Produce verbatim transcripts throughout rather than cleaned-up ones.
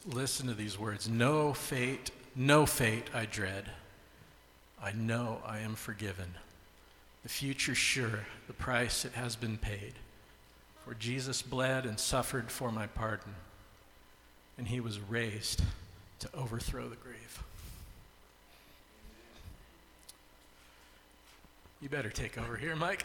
listen to these words. No fate, no fate I dread. I know I am forgiven. The future sure, the price it has been paid. For Jesus bled and suffered for my pardon, and he was raised to overthrow the grave. You better take over here, Mike.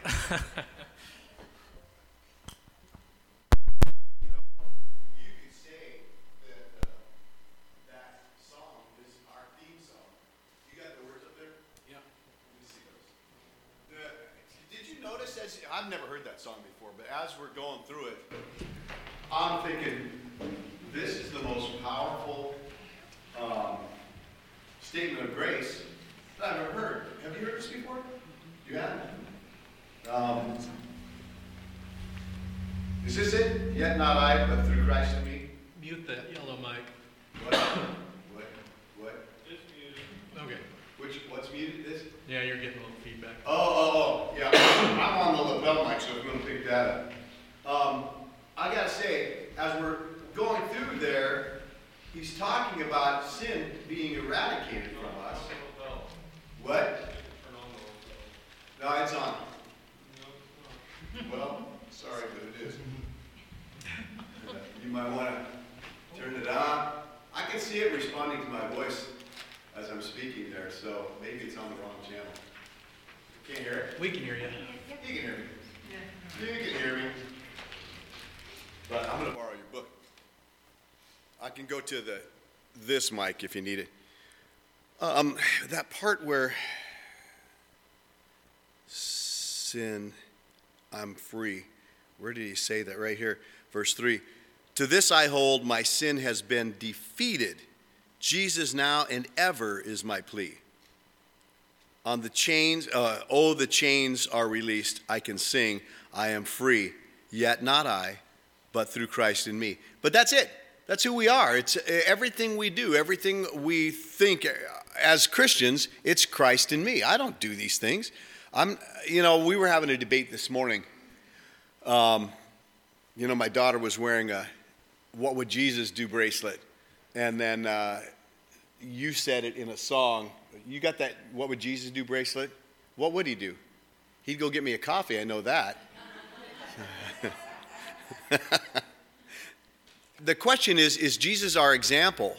I've never heard that song before, but as we're going through it, I'm thinking this is the most powerful um, statement of grace that I've ever heard. Have you heard this before? You haven't? Um, is this it? Yet not I, but through Christ in me? Mute that yellow mic. What? What? What? It's muted. Okay. Which, what's muted? This? Yeah, you're getting a little feedback. Oh, oh, oh, yeah. I'm on the lapel mic, so I'm going to pick that up. Um, I got to say, as we're going through there, he's talking about sin being eradicated from us. What? No, it's on. Well, sorry, but it is. You might want to turn it on. I can see it responding to my voice as I'm speaking there, so maybe it's on the wrong channel. Can't hear it? We can hear you. You can hear me. You can hear me. But I'm going to borrow your book. I can go to the this mic if you need it. Um, that part where sin, I'm free. Where did he say that? Right here, verse three. To this I hold, my sin has been defeated. Jesus now and ever is my plea. On the chains, uh, oh, the chains are released. I can sing, I am free. Yet not I, but through Christ in me. But that's it. That's who we are. It's everything we do, everything we think as Christians, it's Christ in me. I don't do these things. I'm, you know, we were having a debate this morning. Um, you know, my daughter was wearing a "What Would Jesus Do" bracelet. And then uh, you said it in a song. You got that "What Would Jesus Do" bracelet? What would he do? He'd go get me a coffee, I know that. The question is, is Jesus our example?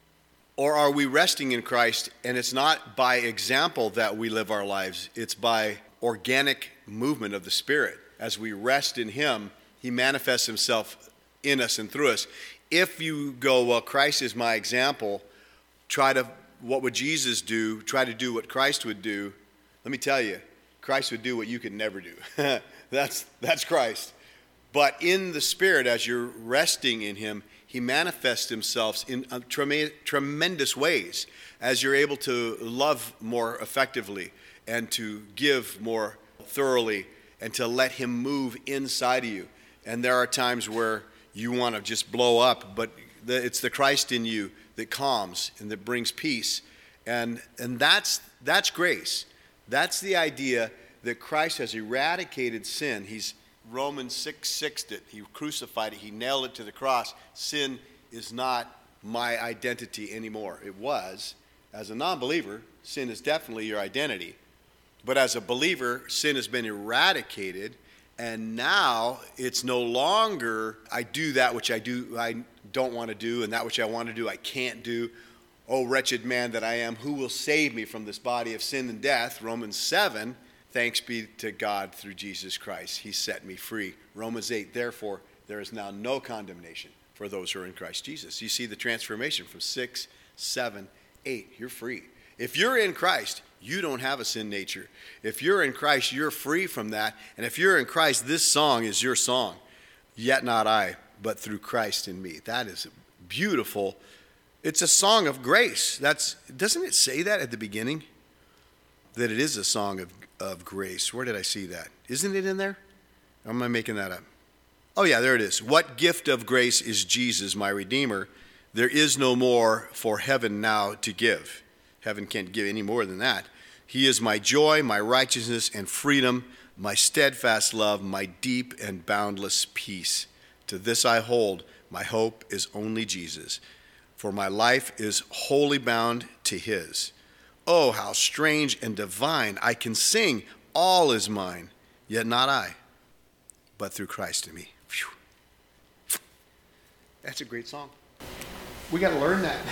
Or are we resting in Christ, and it's not by example that we live our lives, it's by organic movement of the Spirit. As we rest in him, he manifests himself in us and through us. If you go, well, Christ is my example, try to, what would Jesus do? Try to do what Christ would do. Let me tell you, Christ would do what you could never do. that's, that's Christ. But in the Spirit, as you're resting in him, he manifests himself in uh, trem- tremendous ways as you're able to love more effectively and to give more thoroughly and to let him move inside of you. And there are times where you want to just blow up, but the, it's the Christ in you that calms and that brings peace. And, and that's, that's grace. That's the idea that Christ has eradicated sin. He's Romans six sixed it. He crucified it. He nailed it to the cross. Sin is not my identity anymore. It was. As a non-believer, sin is definitely your identity. But as a believer, sin has been eradicated, and now it's no longer I do that which I do I don't want to do, and that which I want to do I can't do. Oh, wretched man that I am, who will save me from this body of sin and death? Romans seven. Thanks be to God through Jesus Christ. He set me free. Romans eight, therefore, there is now no condemnation for those who are in Christ Jesus. You see the transformation from six, seven, eight. You're free. If you're in Christ, you don't have a sin nature. If you're in Christ, you're free from that. And if you're in Christ, this song is your song. Yet not I, but through Christ in me. That is beautiful. It's a song of grace. That's, doesn't it say that at the beginning? That it is a song of of grace. Where did I see that? Isn't it in there? Or am I making that up? Oh yeah, there it is. What gift of grace is Jesus, my Redeemer? There is no more for heaven now to give. Heaven can't give any more than that. He is my joy, my righteousness and freedom, my steadfast love, my deep and boundless peace. To this I hold. My hope is only Jesus. for my life is wholly bound to his. Oh, how strange and divine. I can sing, all is mine, yet not I, but through Christ in me. Phew. That's a great song. We got to learn that.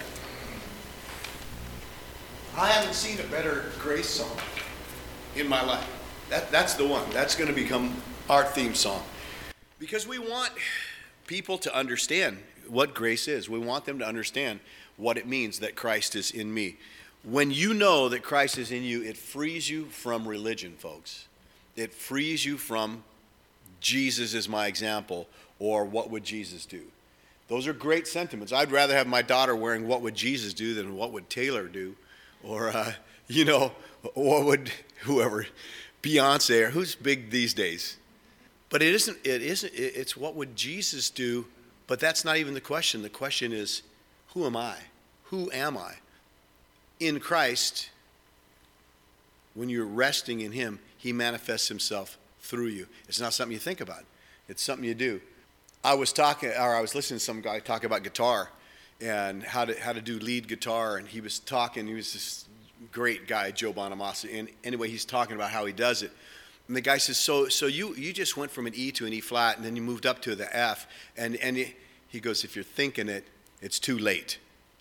I haven't seen a better grace song in my life. That, that's the one. That's going to become our theme song. Because we want people to understand what grace is. We want them to understand what it means that Christ is in me. When you know that Christ is in you, it frees you from religion, folks. It frees you from Jesus is my example, or what would Jesus do? Those are great sentiments. I'd rather have my daughter wearing what would Jesus do than what would Taylor do, or, uh, you know, what would whoever, Beyonce, or who's big these days. But it isn't, it isn't, it's what would Jesus do, but that's not even the question. The question is, who am I? Who am I? In Christ, when you're resting in him, he manifests himself through you. It's not something you think about. It's something you do. I was talking, or I was listening to some guy talk about guitar and how to how to do lead guitar, and he was talking, he was this great guy, Joe Bonamassa, and anyway, he's talking about how he does it. And the guy says, so so you, you just went from an E to an E flat, and then you moved up to the F, and, and he goes, if you're thinking it, it's too late.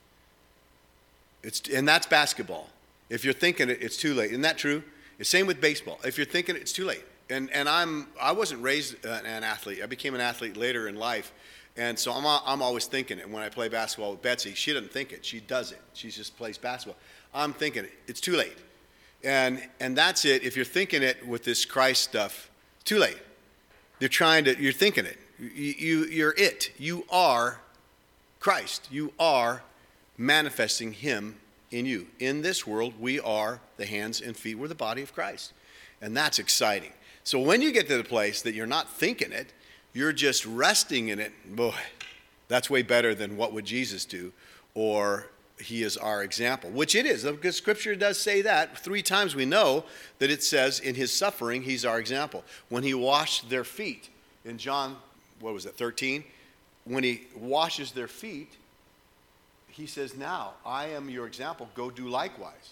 It's, and that's basketball. If you're thinking it, it's too late. Isn't that true? It's same with baseball. If you're thinking it, it's too late. And and I'm I wasn't raised an, an athlete. I became an athlete later in life, and so I'm I'm always thinking it. When I play basketball with Betsy, she doesn't think it. She does it. She just plays basketball. I'm thinking it. It's too late. And and that's it. If you're thinking it with this Christ stuff, too late. You're trying to. You're thinking it. You, you you're it. You are Christ. You are manifesting him in you. In this world, we are the hands and feet. We're the body of Christ. And that's exciting. So when you get to the place that you're not thinking it, you're just resting in it, boy, that's way better than what would Jesus do, or he is our example, which it is, because Scripture does say that. Three times we know that it says in his suffering, he's our example. When he washed their feet, in John, what was it, thirteen? When he washes their feet, he says, now, I am your example, go do likewise.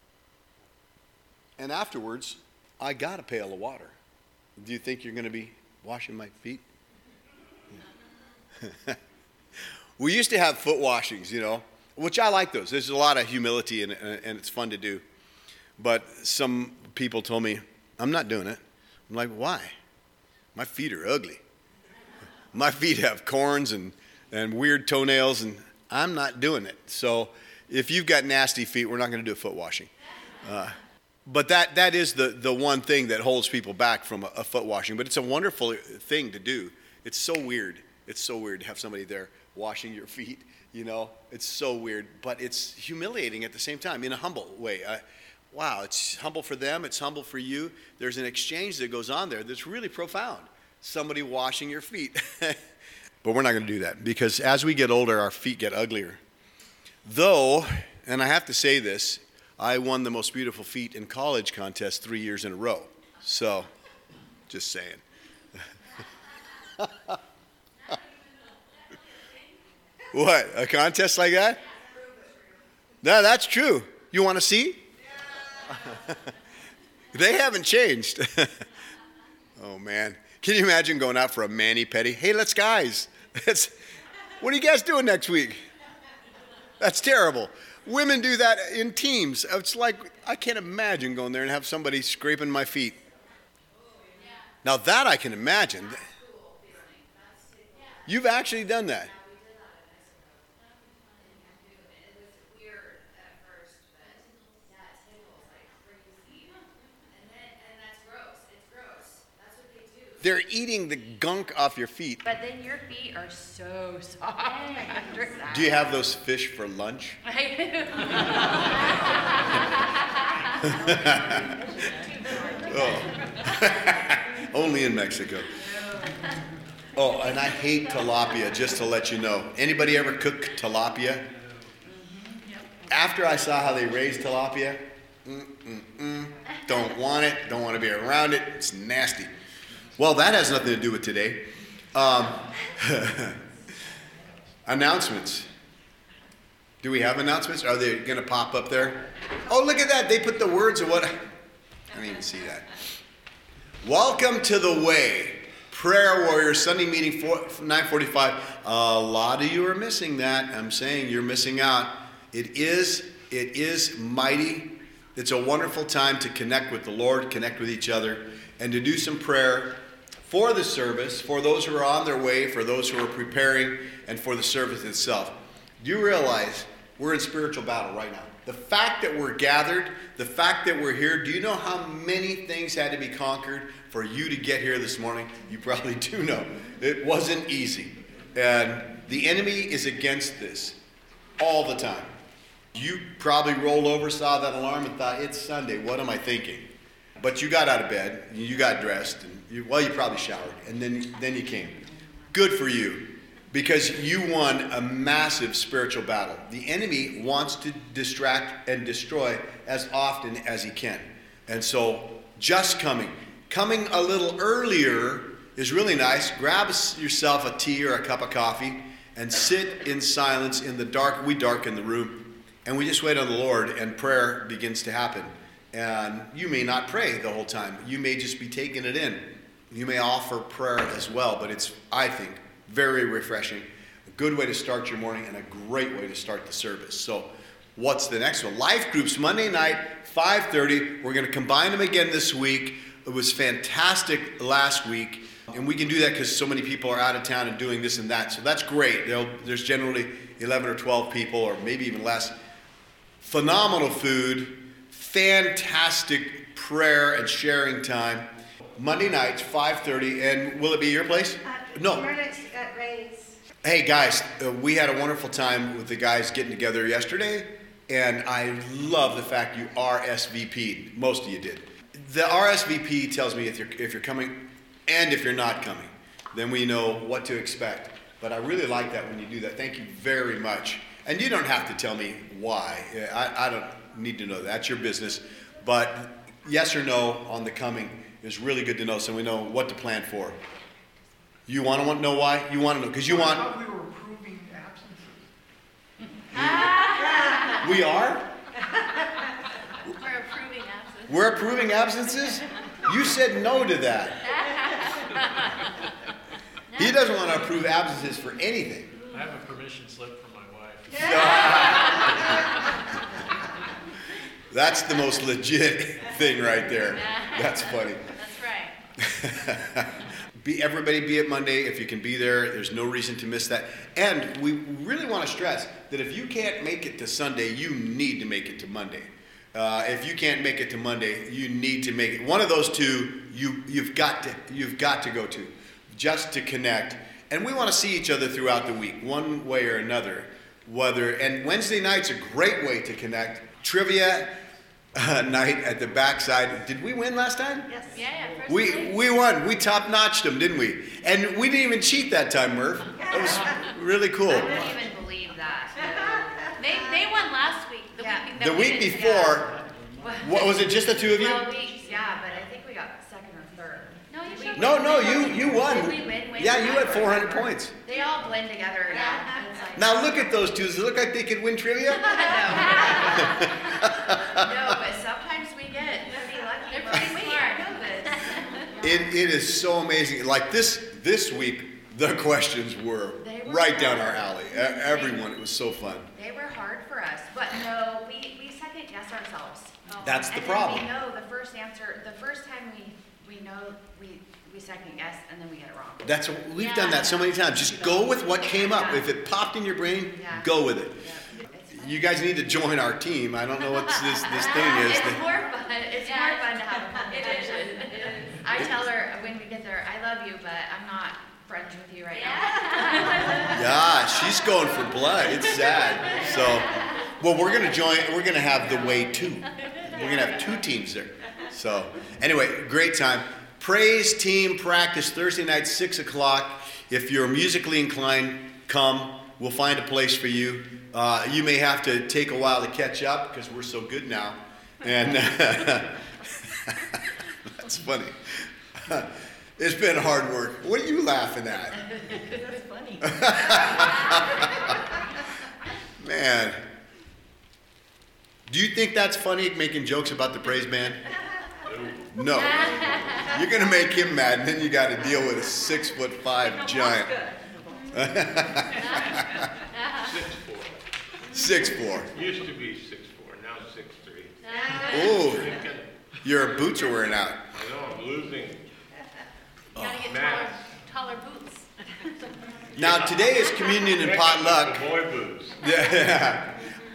And afterwards, I got a pail of water. Do you think you're going to be washing my feet? Yeah. We used to have foot washings, you know, which I like those. There's a lot of humility in it, and it's fun to do. But some people told me, I'm not doing it. I'm like, why? My feet are ugly. My feet have corns and, and weird toenails, and I'm not doing it. So if you've got nasty feet, we're not going to do a foot washing. Uh, but that that is the, the one thing that holds people back from a, a foot washing. But it's a wonderful thing to do. It's so weird. It's so weird to have somebody there washing your feet, you know. It's so weird. But it's humiliating at the same time in a humble way. Uh, wow, it's humble for them. It's humble for you. There's an exchange that goes on there that's really profound. Somebody washing your feet. But we're not going to do that, because as we get older, our feet get uglier. Though, and I have to say this, I won the most beautiful feet in college contest three years in a row. So, just saying. What, a contest like that? No, that's true. You want to see? They haven't changed. Oh, man. Can you imagine going out for a mani-pedi? Hey, let's guys. That's, what are you guys doing next week? That's terrible. Women do that in teams. It's like, I can't imagine going there and have somebody scraping my feet. Now that I can imagine. You've actually done that. They're eating the gunk off your feet. But then your feet are so soft after that. Do you have those fish for lunch? Oh. Only in Mexico. Oh, and I hate tilapia, just to let you know. Anybody ever cook tilapia? After I saw how they raise tilapia, mm, mm, mm, don't want it, don't want to be around it, it's nasty. Well, that has nothing to do with today. Um, announcements. Do we have announcements? Are they going to pop up there? Oh, look at that. They put the words of what... I didn't even see that. Welcome to The Way. Prayer Warriors Sunday meeting nine forty-five. A lot of you are missing that. I'm saying you're missing out. It is, it is mighty. It's a wonderful time to connect with the Lord, connect with each other, and to do some prayer for the service, for those who are on their way, for those who are preparing, and for the service itself. Do you realize we're in spiritual battle right now? The fact that we're gathered, the fact that we're here, do you know how many things had to be conquered for you to get here this morning? You probably do know. It wasn't easy. And the enemy is against this all the time. You probably rolled over, saw that alarm, and thought, it's Sunday, what am I thinking? But you got out of bed, you got dressed, and you, well, you probably showered, and then, then you came. Good for you. Because you won a massive spiritual battle. The enemy wants to distract and destroy as often as he can. And so, just coming. Coming a little earlier is really nice. Grab yourself a tea or a cup of coffee and sit in silence in the dark. We darken the room. And we just wait on the Lord, and prayer begins to happen. And you may not pray the whole time. You may just be taking it in. You may offer prayer as well. But it's, I think, very refreshing. A good way to start your morning and a great way to start the service. So what's the next one? Life groups, Monday night, five thirty. We're going to combine them again this week. It was fantastic last week. And we can do that because so many people are out of town and doing this and that. So that's great. There'll, there's generally eleven or twelve people, or maybe even less. Phenomenal food. Fantastic prayer and sharing time. Monday nights, five thirty. And will it be your place? Uh, No. At Ray's. Hey guys, uh, we had a wonderful time with the guys getting together yesterday, and I love the fact you R S V P'd. Most of you did. The R S V P tells me if you're if you're coming and if you're not coming. Then we know what to expect. But I really like that when you do that. Thank you very much. And you don't have to tell me why. I, I don't need to know that. That's your business. But yes or no on the coming is really good to know, so we know what to plan for. You want to know why? You want to know because you want. I thought we were approving absences. We are. We're approving absence. We're approving absences. You said no to that. He doesn't want to approve absences for anything. I have a permission slip from my wife. That's the most legit thing right there. That's funny. That's right. Be everybody be at Monday if you can be there. There's no reason to miss that. And we really want to stress that if you can't make it to Sunday, you need to make it to Monday. Uh, if you can't make it to Monday, you need to make it. One of those two, you you've got to you've got to go to, just to connect. And we want to see each other throughout the week, one way or another. Whether and Wednesday night's a great way to connect. Trivia uh, night at the backside. Did we win last time? Yes. Yeah, yeah. First We place. we won. We top-notched them, didn't we? And we didn't even cheat that time, Murph. That was really cool. I couldn't even believe that. They they won last week. The Yeah. week that The we week didn't- before, yeah. what was it? Just the two of you? Well, we, yeah, but I think we got second or third. No, you Did we- should- No, no, you you won. Did we win? Win? Yeah, you had four hundred points. They all blend together now. It's like, Now look at those two. Does it look like they could win trivia? no, but sometimes we get pretty lucky. They're when pretty we smart. know this. It it is so amazing. Like this this week, the questions were They were right down hard. our alley. E- Everyone, it was so fun. They were hard for us, but no, we, we second guess ourselves. That's the and problem. then we know the first answer, the first time we, we know, we, we second guess and then we get it wrong. That's we've done that so many times. Just go with what came up. If it popped in your brain, Yeah. go with it. Yeah, it's fun. You guys need to join our team. I don't know what this this thing is. It's more fun, it's Yeah. more fun to have a It is. competition. It is. I tell her when we get there, I love you, but I'm not friends with you right Yeah. Yeah, she's going for blood. It's sad. So, well, we're gonna join. We're gonna have the way two. We're gonna have two teams there. So, anyway, great time. Praise team practice Thursday night, six o'clock. If you're musically inclined, come. We'll find a place for you. Uh, you may have to take a while to catch up because we're so good now. And that's funny. It's been hard work. What are you laughing at? now. That's funny. Man, Do you think that's funny, making jokes about the praise band? No. You're going to make him mad, and then you got to deal with a six foot five giant. Six four. Used to be six four, now six three. Ooh, your boots are wearing out. I know, I'm losing. You gotta get taller, Mass. taller boots. Now today is communion and potluck. The boy boots. Yeah.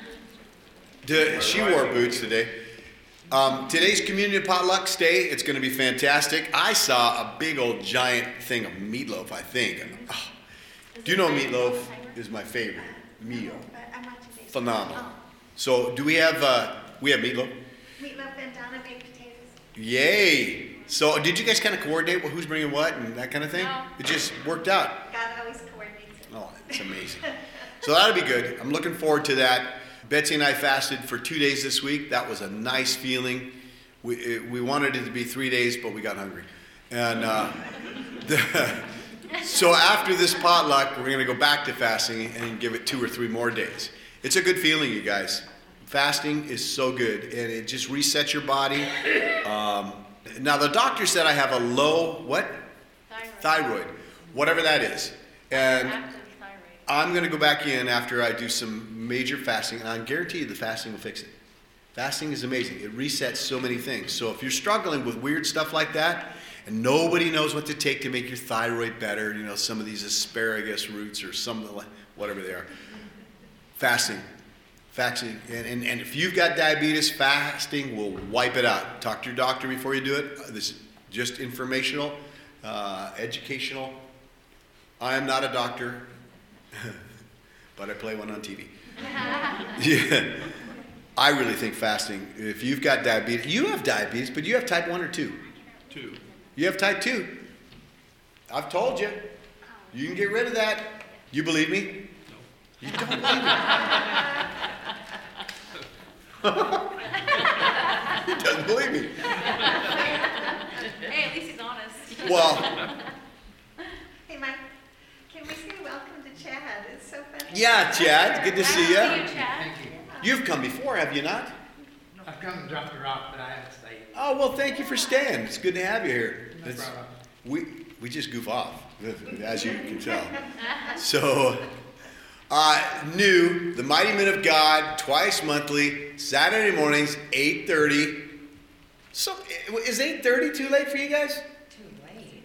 The- She wore boots today. Um, today's communion potluck stay. It's going to be fantastic. I saw a big old giant thing of meatloaf, I think. And, oh, do you know meatloaf is my favorite meal? Phenomenal. So do we have uh, we have meatloaf? Meatloaf and Donna baked potatoes. Yay! So did you guys kind of coordinate who's bringing what and that kind of thing? No. It just worked out. God always coordinates it. Oh, it's amazing. So that'll be good. I'm looking forward to that. Betsy and I fasted for two days this week. That was a nice feeling. We it, we wanted it to be three days, but we got hungry. And uh, the, so after this potluck, we're going to go back to fasting and give it two or three more days. It's a good feeling, you guys. Fasting is so good, and it just resets your body. Um, now, the doctor said I have a low, what? Thyroid. Thyroid, whatever that is. And Active thyroid. I'm going to go back in after I do some major fasting, and I guarantee you the fasting will fix it. Fasting is amazing. It resets so many things. So if you're struggling with weird stuff like that, and nobody knows what to take to make your thyroid better, you know, some of these asparagus roots or some of the, whatever they are, fasting. Fasting. And, and, and if you've got diabetes, fasting will wipe it out. Talk to your doctor before you do it. This is just informational, uh, educational. I am not a doctor, but I play one on T V. Yeah. I really think fasting, if you've got diabetes, you have diabetes, but you have type one or two? Two. You have type two. I've told you. You can get rid of that. You believe me? You don't believe me. He doesn't believe me. Hey, at least he's honest. Well, Hey, Mike, can we say welcome to Chad? It's so funny. yeah, Chad, good to see Nice to you. see you, Chad. Thank you. You've come before, have you not? I've come and dropped her off, but I haven't stayed. Oh, well, thank you for staying. It's good to have you here. No It's- problem. we, we just goof off, as you can tell. So, uh, new, the Mighty Men of God, twice monthly, Saturday mornings, eight thirty. So, is eight thirty too late for you guys? Too late.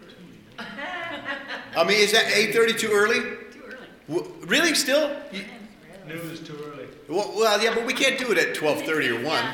I mean, is that eight thirty too early? Too early. W- Really, still? You- Noon is too early. well, well, yeah, but we can't do it at twelve thirty or one.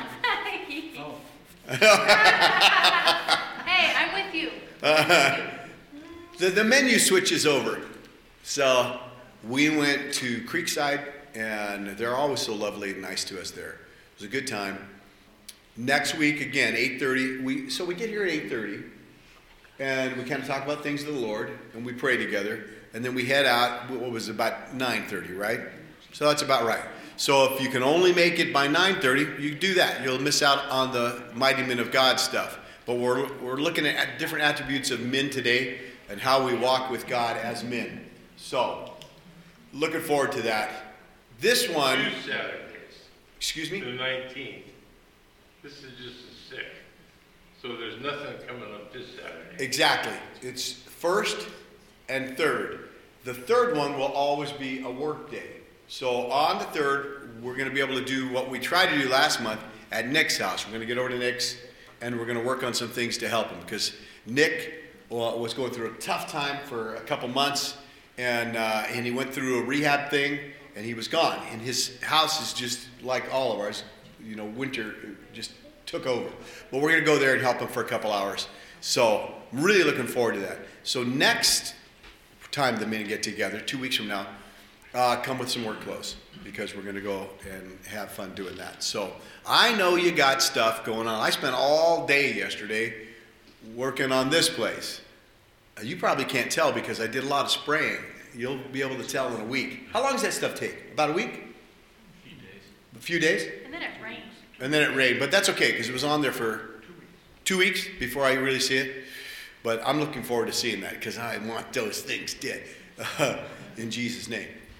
Hey, I'm with you. The, the menu switches over. So we went to Creekside, and they're always so lovely and nice to us there. It was a good time. Next week, again, eight thirty. We, so we get here at eight thirty, and we kind of talk about things of the Lord, and we pray together. And then we head out, what was it, about nine thirty, right? So that's about right. So if you can only make it by nine thirty, you do that. You'll miss out on the Mighty Men of God stuff. But we're, we're looking at different attributes of men today and how we walk with God as men. So, looking forward to that. This one, Two Saturdays, excuse the me? nineteenth. This is just a sick. So there's nothing coming up this Saturday. Exactly. It's first and third. The third one will always be a work day. So on the third, we're going to be able to do what we tried to do last month at Nick's house. We're going to get over to Nick's, and we're going to work on some things to help him, because Nick well, was going through a tough time for a couple months, and uh, and he went through a rehab thing, and he was gone. And his house is just like all of ours. You know, winter just took over. But we're going to go there and help him for a couple hours. So I'm really looking forward to that. So next time the men get together, two weeks from now, uh, come with some work clothes, because we're going to go and have fun doing that. So I know you got stuff going on. I spent all day yesterday working on this place. Uh, you probably can't tell because I did a lot of spraying. You'll be able to tell in a week. How long does that stuff take? About a week? A few days. A few days? And then it rained. And then it rained, but that's okay because it was on there for two weeks before I really see it. But I'm looking forward to seeing that because I want those things dead in Jesus' name.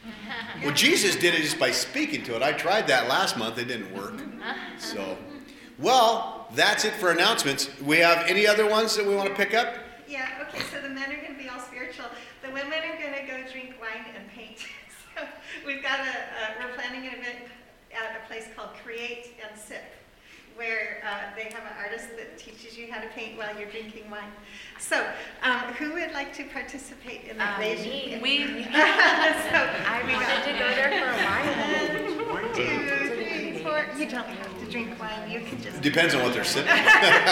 Well, Jesus did it just by speaking to it. I tried that last month. It didn't work. So, well, that's it for announcements. We have any other ones that we want to pick up? Yeah, okay, so the men are going to be all spiritual. The women are going to go drink wine and paint. So we've got a, uh, we're planning an event at a place called Create and Sip, where uh, they have an artist that teaches you how to paint while you're drinking wine. So, um, who would like to participate in that? Um, Raise me. your- We, so, I we wanted got to go there for a while. one, two, three, four. You don't have to drink wine. You can just. Depends on what they're sipping. Okay.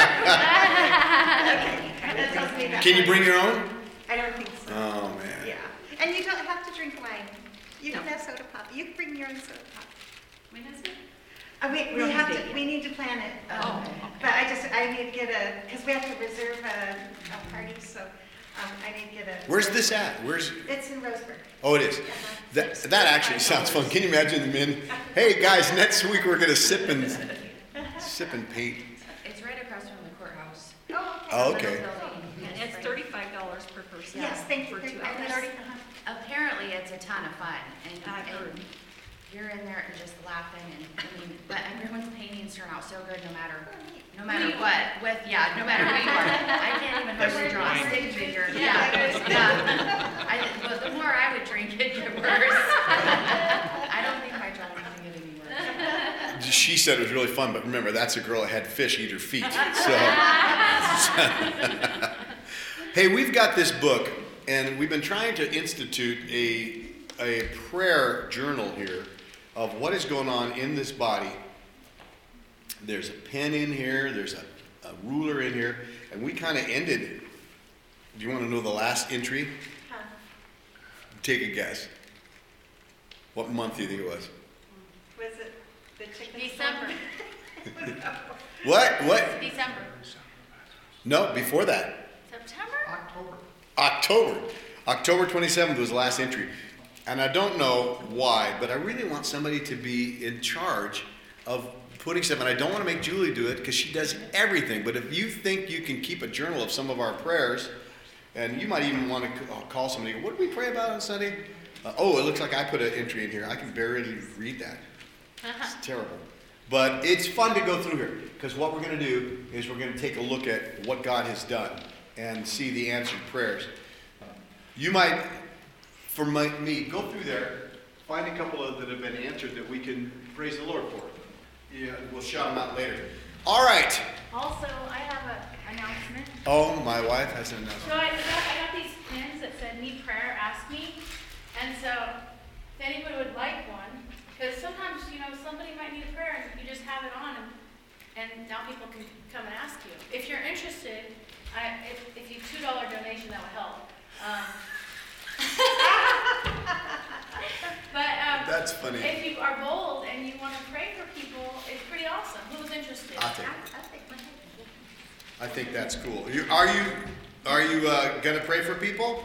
That tells me about Can you that. bring your own? I don't think so. Oh, man. Yeah. And you don't have to drink wine. You can have soda pop. You can bring your own soda pop. when is it? Uh, we, We we don't have have to, it yet. we need to plan it. um, Oh, okay. But I just, I need to get a, because we have to reserve a, a party, so um, I need to get a. Where's this at? Where's? It's in Roseburg. Oh, it is. That, that actually sounds fun. Can you imagine the men? Hey, guys, next week we're going to sip and, sip and paint. It's right across from the courthouse. Oh, Oh, okay. okay. And it's thirty-five dollars per person. Yes, thank you. For two I hours. thirty, uh-huh. Apparently, it's a ton of fun, and, I've heard. and you're in there and just laughing, and I mean, but everyone's paintings turn out so good, no matter, no matter what. With yeah, no matter who you are. I can't even hardly draw a stick figure. Yeah, yeah. I, but the more I would drink, it get worse. I don't think my drawing can get any worse. She said it was really fun, but remember, that's a girl that had fish eat her feet. So, hey, we've got this book, and we've been trying to institute a a prayer journal here of what is going on in this body. There's a pen in here, there's a, a ruler in here, and we kind of ended. Do you want to know the last entry? Huh. Take a guess. What month do you think it was? Was it the chicken? December. What? What? December. No, before that. September? October. October. October twenty-seventh was the last entry. And I don't know why, but I really want somebody to be in charge of putting stuff. And I don't want to make Julie do it because she does everything. But if you think you can keep a journal of some of our prayers, and you might even want to call somebody, what did we pray about on Sunday? Uh, oh, it looks like I put an entry in here. I can barely read that. It's terrible. But it's fun to go through here because what we're going to do is we're going to take a look at what God has done and see the answered prayers. You might, for my, me, go through there, find a couple of that have been answered that we can praise the Lord for. Yeah, we'll shout them out later. All right. Also, I have an announcement. Oh, my wife has an So announcement. I got, I got these pins that said "Need Prayer, Ask Me," and so if anybody would like one, because sometimes you know somebody might need a prayer and you just have it on, and, and now people can come and ask you. If you're interested, I, if, if you two dollar donation, that would help. Um, but um, That's funny. if you are bold and you want to pray for people, it's pretty awesome. Who's interested? I'll take it. I think that's cool. You, are you are you uh, going to pray for people?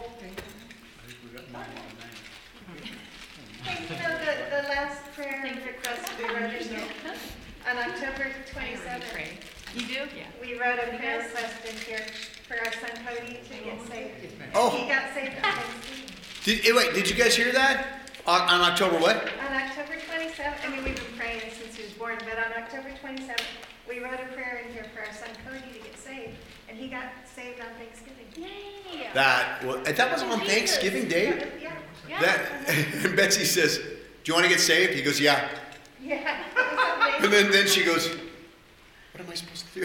Hey, you know, the, the last prayer request we wrote in here, on October twenty-seventh, You do? Yeah. we wrote a prayer request in here for our son Cody to get saved. Oh. He got saved on Thanksgiving. Did, eh, wait, did you guys hear that? On, on October what? On October twenty-seventh, I mean, we've been praying since he was born, but on October twenty-seventh, we wrote a prayer in here for our son Cody to get saved, and he got saved on Thanksgiving. Yay! That well, that wasn't on Thanksgiving Day. Yeah, Yeah. That and Betsy says, "Do you want to get saved?" He goes, "Yeah." yeah. And then, then she goes, "What am I supposed to do?"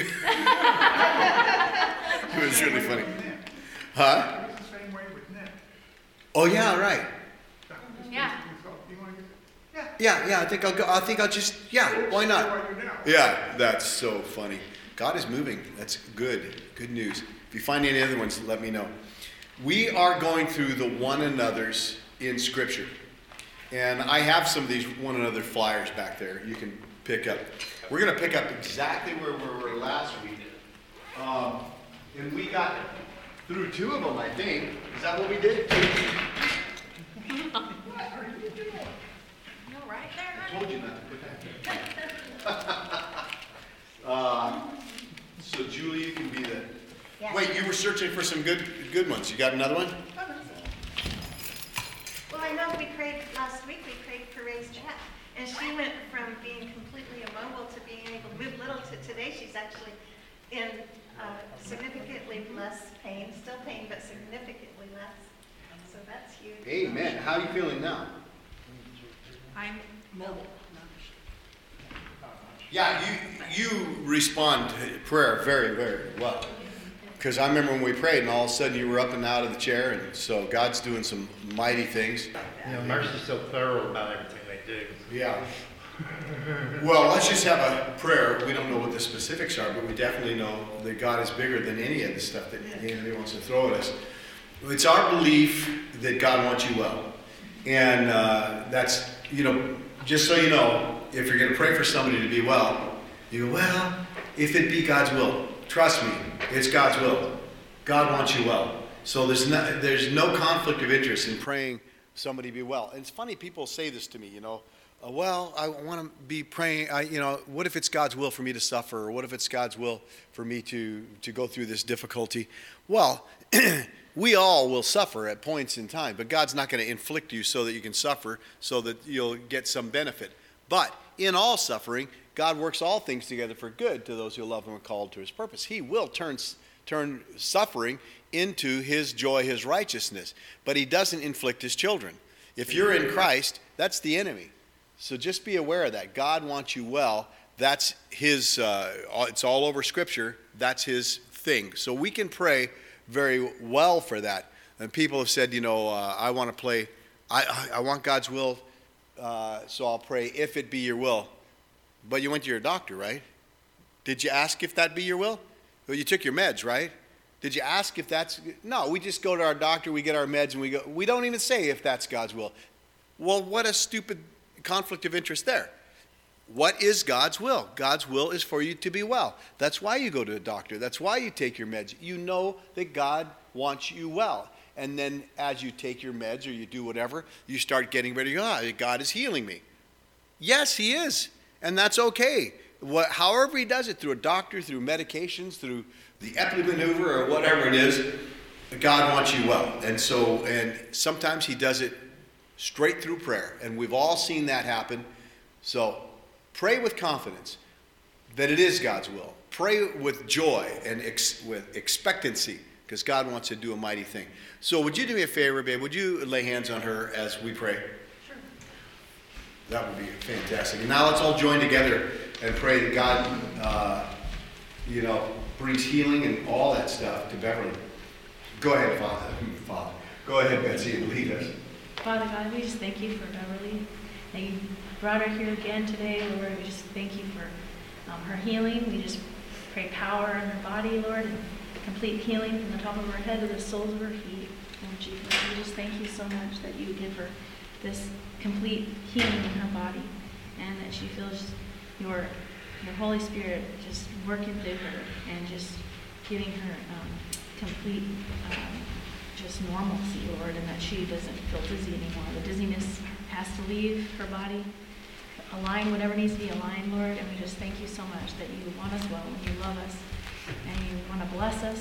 It was really funny. Huh? It's the same way with Nick. Oh yeah, right. Yeah. You want to get, yeah. Yeah, yeah. I think I'll go. I think I'll just. Yeah. Why not? What you do. Yeah, that's so funny. God is moving. That's good. Good news. If you find any other ones, let me know. We are going through the one another's in Scripture. And I have some of these one another flyers back there you can pick up. We're going to pick up exactly where we were last week. Um, and we got through two of them, I think. Is that what we did? No, right there, I honey. told you not to put that there. uh, so Julie, you can be the... Wait, you were searching for some good good ones. You got another one? Well, I I know we prayed last week, we prayed for Ray's chat. And she went from being completely immobile to being able to move little to today she's actually in uh, significantly less pain, still pain, but significantly less. So that's huge. Amen. How are you feeling now? I'm mobile. Yeah, you you respond to prayer very, very well. Because I remember when we prayed and all of a sudden you were up and out of the chair, and so God's doing some mighty things. You know, Mercy's so thorough about everything they do. Yeah. Well, let's just have a prayer. We don't know what the specifics are, but we definitely know that God is bigger than any of the stuff that the enemy wants to throw at us. It's our belief that God wants you well. And uh, that's, you know, just so you know, if you're going to pray for somebody to be well, you go, well, if it be God's will. Trust me, it's God's will. God wants you well. So there's no, there's no conflict of interest in praying somebody be well. And it's funny, people say this to me, you know, uh, well, I want to be praying, I, you know, what if it's God's will for me to suffer? Or what if it's God's will for me to, to go through this difficulty? Well, we all will suffer at points in time, but God's not going to inflict you so that you can suffer so that you'll get some benefit. But in all suffering, God works all things together for good to those who love him and are called to his purpose. He will turn, turn suffering into his joy, his righteousness. But he doesn't inflict his children. If you're in Christ, that's the enemy. So just be aware of that. God wants you well. That's his, uh, it's all over Scripture. That's his thing. So we can pray very well for that. And people have said, you know, uh, I want to play, I, I, I want God's will, uh, so I'll pray if it be your will. But you went to your doctor, right? Did you ask if that be your will? Well, you took your meds, right? Did you ask if that's... No, we just go to our doctor, we get our meds, and we go... We don't even say if that's God's will. Well, what a stupid conflict of interest there. What is God's will? God's will is for you to be well. That's why you go to a doctor. That's why you take your meds. You know that God wants you well. And then as you take your meds or you do whatever, you start getting ready to go, ah, God is healing me. Yes, he is. And that's okay. What, however he does it, through a doctor, through medications, through the Epley maneuver or whatever it is, God wants you well. And so, and sometimes he does it straight through prayer. And we've all seen that happen. So pray with confidence that it is God's will. Pray with joy and ex- with expectancy, because God wants to do a mighty thing. So would you do me a favor, babe? Would you lay hands on her as we pray? Sure. That would be fantastic. And now let's all join together and pray that God, uh, you know, brings healing and all that stuff to Beverly. Go ahead, Father. Father. Go ahead, Betsy, and lead us. Father God, we just thank you for Beverly. That you brought her here again today, Lord. We just thank you for um, her healing. We just pray power in her body, Lord, and complete healing from the top of her head to the soles of her feet. Lord Jesus, we just thank you so much that you give her this complete healing in her body, and that she feels your your Holy Spirit just working through her and just giving her um, complete um, just normalcy, Lord, and that she doesn't feel dizzy anymore. The dizziness has to leave her body. Align whatever needs to be aligned, Lord, and we just thank you so much that you want us well and you love us and you want to bless us,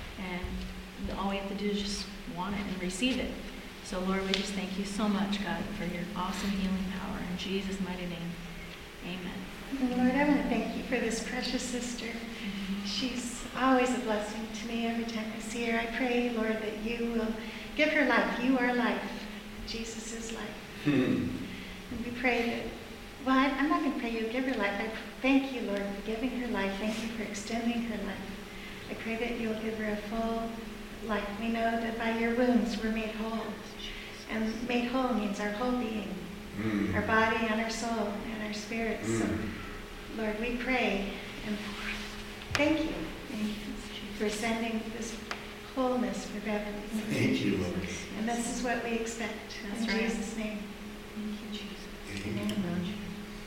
and all we have to do is just want it and receive it. So, Lord, we just thank you so much, God, for your awesome healing power. In Jesus' mighty name, amen. And Lord, I want to thank you for this precious sister. Mm-hmm. She's always a blessing to me every time I see her. I pray, Lord, that you will give her life. You are life. Jesus is life. Hmm. And we pray that, well, I, I'm not going to pray you'll give her life. I thank you, Lord, for giving her life. Thank you for extending her life. I pray that you'll give her a full life. We know that by your wounds we're made whole. And made whole means our whole being, Mm. our body and our soul and our spirits. Mm. So, Lord, we pray and thank you, thank you for sending this wholeness for Beverly. Thank you, Lord. And this is what we expect. That's in right. Jesus' name. Thank you, Jesus. Amen.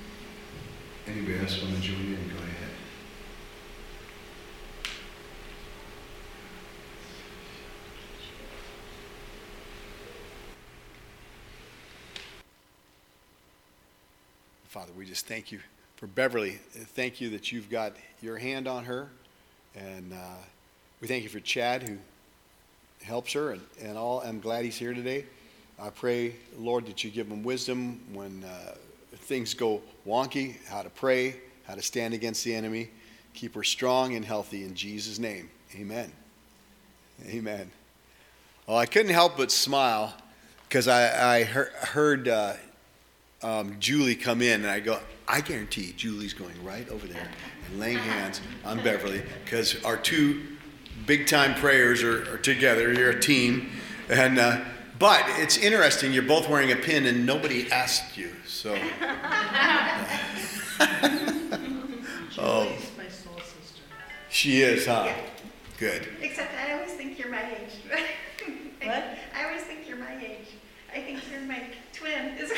Anybody else want to join in? Go ahead. Father, we just thank you for Beverly. Thank you that you've got your hand on her. And uh, we thank you for Chad, who helps her, and, and all. I'm glad he's here today. I pray, Lord, that you give them wisdom when uh, things go wonky, how to pray, how to stand against the enemy. Keep her strong and healthy in Jesus' name. Amen. Amen. Well, I couldn't help but smile because I, I heard, heard uh, um, Julie come in, and I go, I guarantee Julie's going right over there and laying hands on Beverly, because our two big-time prayers are, are together. You're a team. And uh, but it's interesting. You're both wearing a pin, and nobody asked you. So. Oh. My soul sister. She is, huh? Yeah. Good. Except I always think you're my age. What? I always think you're my age. I think you're my twin. Is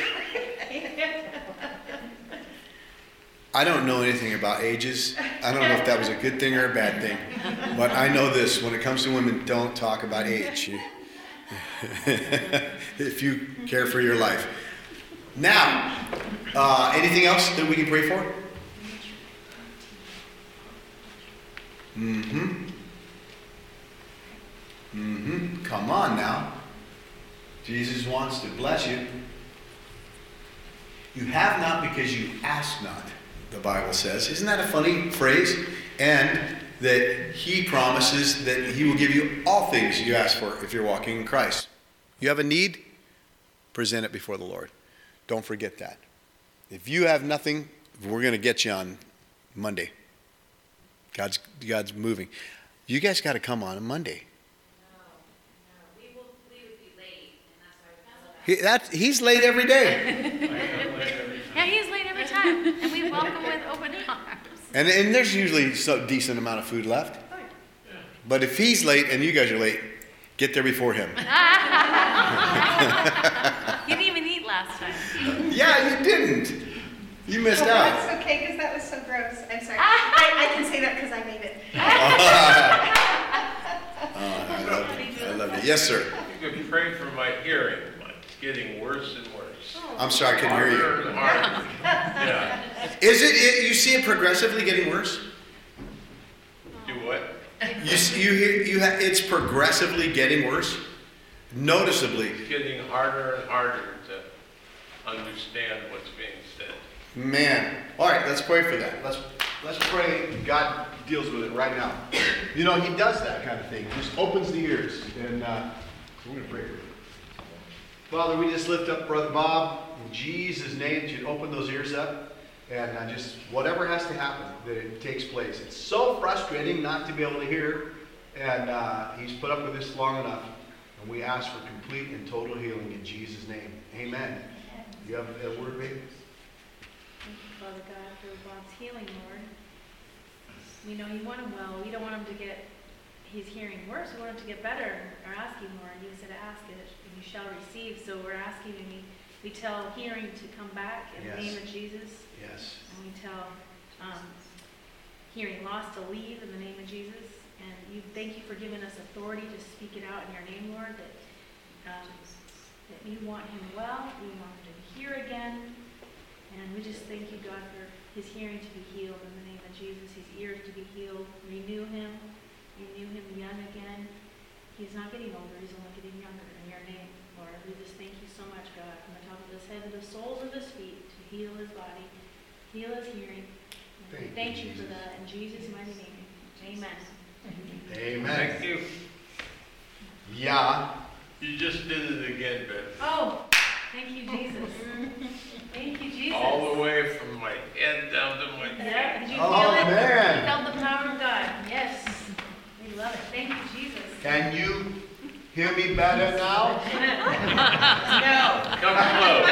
I don't know anything about ages. I don't know if that was a good thing or a bad thing. But I know this. When it comes to women, don't talk about age. If you care for your life. Now, uh, anything else that we can pray for? Mm-hmm. Mm-hmm. Come on now. Jesus wants to bless you. You have not because you ask not, the Bible says. Isn't that a funny phrase? And that he promises that he will give you all things you ask for if you're walking in Christ. You have a need, present it before the Lord. Don't forget that. If you have nothing, we're going to get you on Monday. God's God's moving. You guys got to come on a Monday. No, no, we will, we would be late, and that's why He, that, he's late every day. Yeah, he's late every time, and we welcome with open arms. And, and there's usually a decent amount of food left. But if he's late and you guys are late, get there before him. You didn't even eat last time. Yeah, you didn't. You missed oh, out. That's okay, because that was so gross. I'm sorry. I, I can say that because I made it. Oh, I love it. I love it. Yes, sir. You can pray for my hearing. It's getting worse and worse. I'm sorry, I couldn't hear you. Harder and harder. Yeah. Is it, it? You see it progressively getting worse? Do what? You see, you hear you. Ha, it's progressively getting worse, noticeably. It's getting harder and harder to understand what's being said. Man, all right. Let's pray for that. Let's let's pray. God deals with it right now. You know, He does that kind of thing. He just opens the ears, and uh, we're going to pray for it. Father, we just lift up Brother Bob in Jesus' name. That you'd open those ears up, and uh, just whatever has to happen, that it takes place. It's so frustrating not to be able to hear, and uh, he's put up with this long enough. And we ask for complete and total healing in Jesus' name. Amen. You have a word, baby? Thank you, Father God, for Bob's healing, Lord. We know you want him well. We don't want him to get his hearing worse. We want him to get better. We're asking, Lord. You said ask it, and you shall receive. So we're asking, and we, we tell hearing to come back in Yes. the name of Jesus. Yes. And we tell um, hearing loss to leave in the name of Jesus. And you thank you for giving us authority to speak it out in your name, Lord, that, um, that you want him well, you want him to hear again. And we just thank you, God, for his hearing to be healed in the name of Jesus, his ears to be healed. Renew him, renew him young again. He's not getting older, he's only getting younger in your name, Lord. We just thank you so much, God, from the top of his head to the soles of his feet, to heal his body, heal his hearing. And we Thank thank you, you for Jesus. that in Jesus' mighty name. Amen. Amen. Thank you. Yeah. You just did it again, Beth. Oh, thank you, Jesus. Thank you, Jesus. All the way from my head down to my Yeah, feet. did you Oh, feel it? man. You felt the power of God. Yes. We love it. Thank you, Jesus. Can you hear me better now? Come close.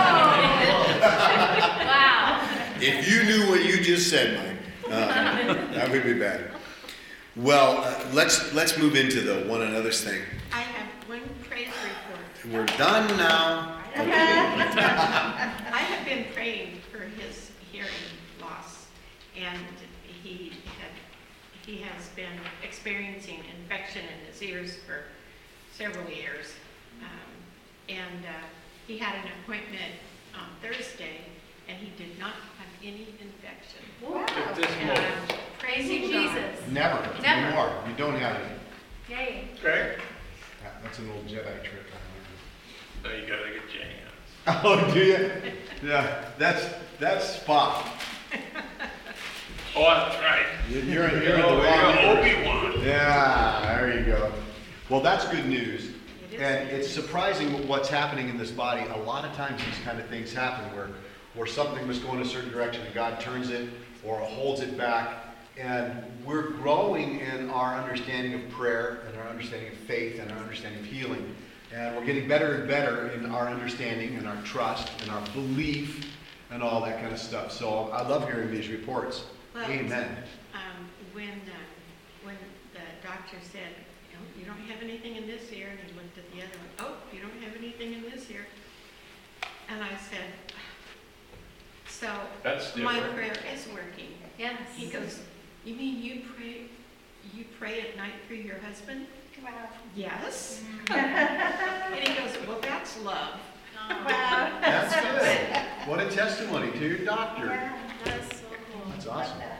Wow. If you knew what you just said, Mike, uh, that would be bad. Well, uh, let's let's move into the one another's thing. I have one praise report. We're done now. Okay. I have been praying for his hearing loss, and he had, he has been experiencing infection in his ears for several years. Um, and uh, he had an appointment on Thursday, and he did not have any infection. At this And moment. I'm Praising praising God. Jesus. Never. Never. No more. You don't have it. Yay. Okay. That's an old Jedi trick. No, you gotta get Jane. Oh, do you? Yeah, that's that's Spock. Oh, that's right. You're, you're, in- you're in the Oh, wrong you're universe. Obi-Wan. Yeah, there you go. Well, that's good news. It is And good it's surprising what's happening in this body. A lot of times these kind of things happen where, where something was going a certain direction and God turns it or holds it back. And we're growing in our understanding of prayer and our understanding of faith and our understanding of healing. And we're getting better and better in our understanding and our trust and our belief and all that kind of stuff. So I love hearing these reports. Well, Amen. Um, when, uh, when the doctor said, "Oh, you don't have anything in this ear," and he looked at the other one, "Oh, you don't have anything in this ear." And I said, "So That's my different. prayer is working." Yes. He goes, "You mean you pray, you pray at night for your husband?" Wow. "Yes." And he goes, "Well, that's love." Wow. That's good. What a testimony to your doctor. Yeah, That's so cool. That's awesome. Love that.